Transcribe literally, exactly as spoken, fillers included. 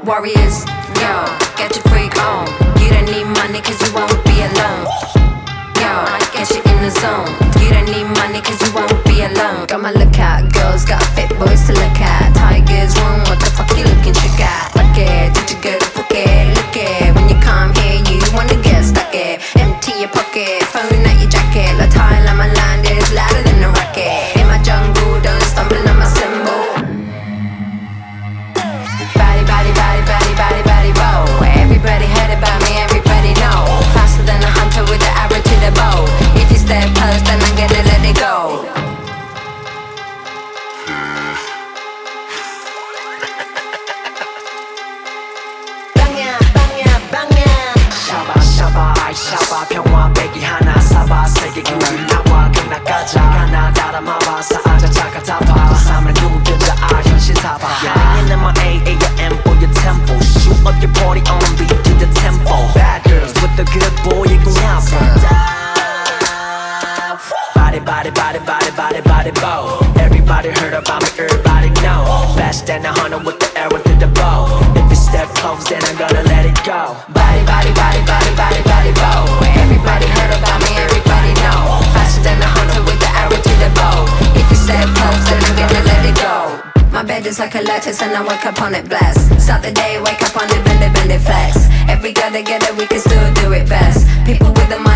warriors, yo, get your freak on. You don't need money cause you won't be alone. Yo, I get you in the zone. You don't need money cause you won't be alone. Got my lookout girls, got fit boys to look at. Tigers room, what the fuck you looking chick at? Fuck it, did you go to Phuket? Look it, when you come here you wanna get stuck it. Empty your pocket, phone out your jacket. La Thailand, my land is louder than a rocket. In my jungle, don't stumble on my symbol. Body, body, body, body, body, body, bow. Everybody heard about me, everybody know. Faster than a hunter with the arrow to the bow. If you stay close, then I'm gonna let it go. 방야 방야 방야 샤바 샤바 아이 샤바 평화 백이 하나 사바 세계 규율 나와 극락가자 하나 달아마봐 사아자 자가 다봐 삶을 구겨자 아 현실 사봐 Banging in my A A M for your tempo Shoot up your party on beat to the tempo Bad girls with the good boy 이거 야빠 Body body body body body body bow Everybody heard about me everybody know Faster than a hunter with the arrow to the bow If you step close then I'm gonna let it go Body body body body body body bow Everybody heard about me everybody know Faster than a hunter with the arrow to the bow If you step close then I'm gonna let it go My bed is like a lotus and I wake up on it blessed Start the day, wake up on it, bend it, bend it, flex Every girl together we can still do it best People with the money